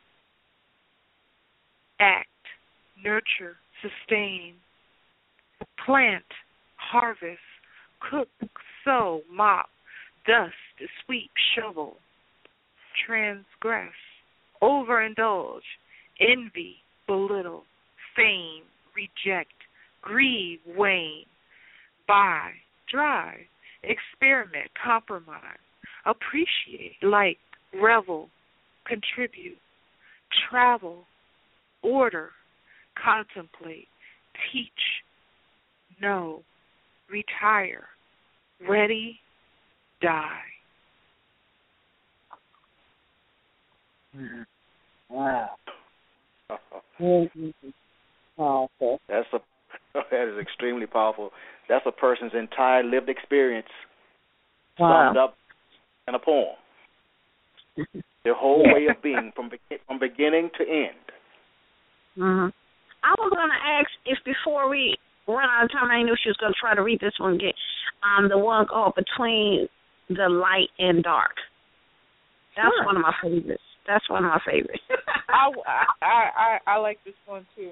act, nurture, sustain, plant, harvest, cook, sew, mop, dust, sweep, shovel, transgress, overindulge, envy, belittle, feign, reject, grieve, wane, buy, drive, experiment, compromise, appreciate, like, revel, contribute, travel, order, contemplate, teach, know, retire, ready, die.
Wow. Powerful.
That's a that is extremely powerful. That's a person's entire lived experience
Wow.
summed up in a poem. Their whole way of being from be- from beginning to end.
Mm-hmm. I was going to ask if before we run out of time, I knew she was going to try to read this one again. Um, the one called Between the Light and Dark. That's
Sure.
one of my favorites. That's one of my favorites.
I, I, I, I like this one too.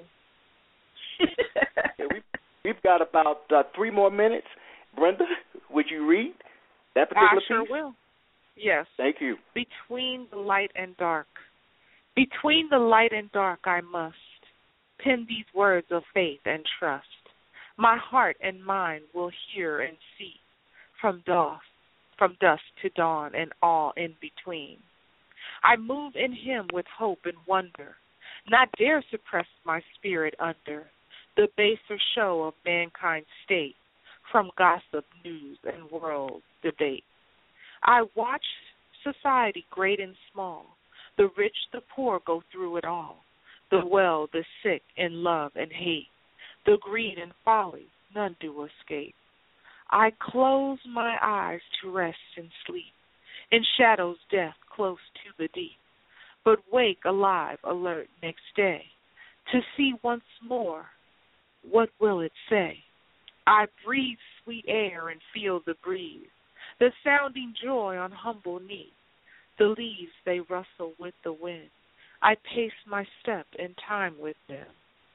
Yeah, we, we've got about uh, three more minutes. Brenda, would you read that particular
I sure
piece?
will. Yes.
Thank you.
Between the light and dark. Between the light and dark I must pen these words of faith and trust. My heart and mind will hear and see from dusk, from dusk to dawn and all in between. I move in him with hope and wonder, not dare suppress my spirit under the baser show of mankind's state, from gossip, news, and world debate. I watch society great and small, the rich, the poor go through it all, the well, the sick, in love and hate, the greed and folly, none do escape. I close my eyes to rest and sleep, in shadows death close to the deep, but wake alive, alert next day, to see once more, what will it say? I breathe sweet air and feel the breeze, the sounding joy on humble knee. The leaves, they rustle with the wind. I pace my step in time with them.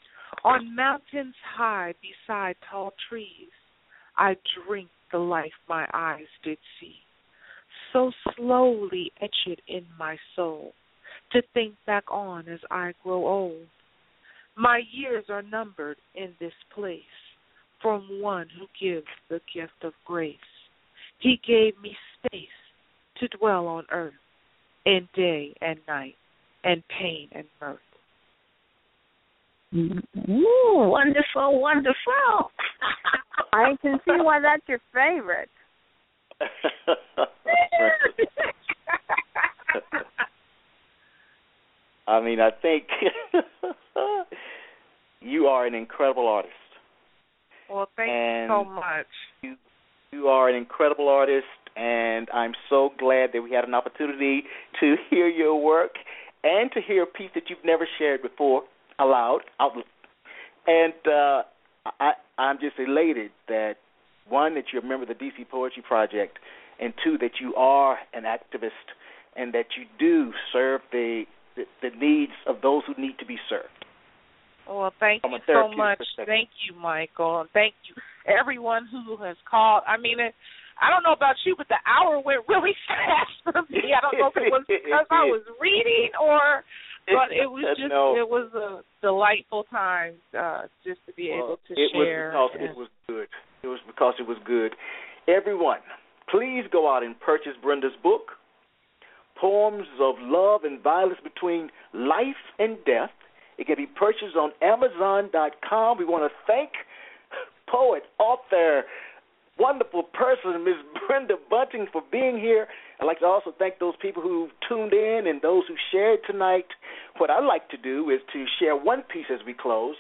On mountains high beside tall trees, I drink the life my eyes did see. So slowly etch it in my soul, to think back on as I grow old. My years are numbered in this place, from one who gives the gift of grace. He gave me space to dwell on earth, in day and night, and pain and mirth.
Ooh, wonderful, wonderful.
I can see why that's your favorite.
I mean, I think you are an incredible artist.
Well, thank
and
you so much.
You, you are an incredible artist, and I'm so glad that we had an opportunity to hear your work and to hear a piece that you've never shared before aloud. Out, and uh, I, I'm just elated that, one, that you're a member of the D C Poetry Project, and two, that you are an activist and that you do serve the the, the needs of those who need to be served.
Well, thank you so much. Thank you, Michael. And thank you, everyone who has called. I mean, it, I don't know about you, but the hour went really fast for me. I don't know if it was because I was reading or, but it was just
no.
it was a delightful time uh, just to be
well,
able to
it
share.
Was because
and,
it was good. It was because it was good. Everyone, please go out and purchase Brenda's book, Poems of Love and Violence Between Life and Death. It can be purchased on Amazon dot com. We want to thank poet, author, wonderful person, Miz Brenda Bunting, for being here. I'd like to also thank those people who tuned in and those who shared tonight. What I'd like to do is to share one piece as we close.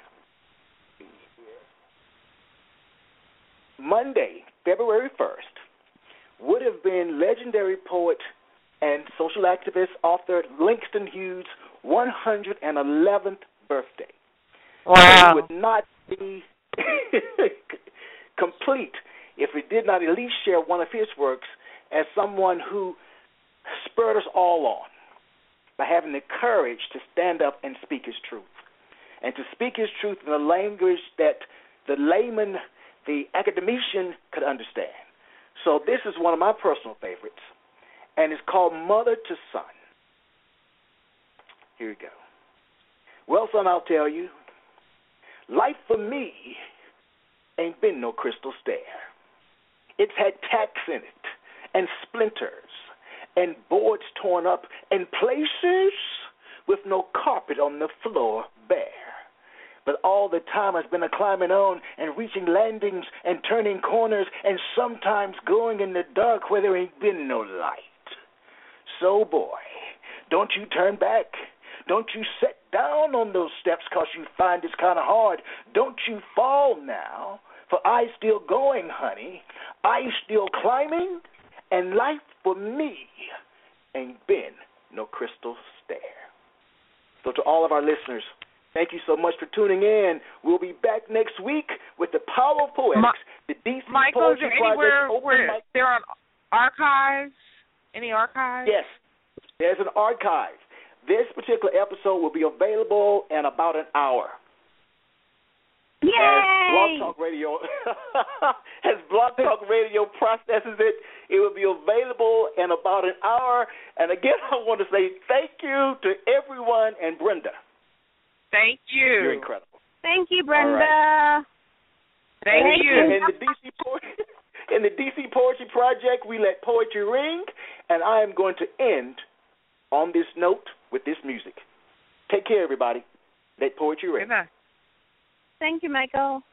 Monday, February first, would have been legendary poet and social activist, author Langston Hughes' one hundred eleventh birthday.
Wow.
It would not be complete if we did not at least share one of his works as someone who spurred us all on by having the courage to stand up and speak his truth, and to speak his truth in a language that the layman, the academician, could understand. So this is one of my personal favorites, and it's called Mother to Son. Here we go. Well, son, I'll tell you, life for me ain't been no crystal stair. It's had tacks in it, and splinters, and boards torn up, and places with no carpet on the floor bare. But all the time I've been a climbing on and reaching landings and turning corners and sometimes going in the dark where there ain't been no light. So, boy, don't you turn back. Don't you sit down on those steps 'cause you find it's kind of hard. Don't you fall now, for I still going, honey. I still climbing, and life for me ain't been no crystal stair. So to all of our listeners, thank you so much for tuning in. We'll be back next week with the Power of Poetics,
Ma-
the D C
Michael, is
Poetry
there anywhere
Project.
where
mic-
they're on archives? Any archives?
Yes, there's an archive. This particular episode will be available in about an hour.
Yay!
As Blog Talk Radio, as Blog Talk Radio processes it, it will be available in about an hour. And again, I want to say thank you to everyone and Brenda.
Thank you.
You're incredible.
Thank you, Brenda.
Right.
Thank
and
you.
In the D C po- in the D C Poetry Project, we let poetry ring, and I am going to end on this note with this music. Take care, everybody. Let poetry ring.
Good night.
Thank you, Michael.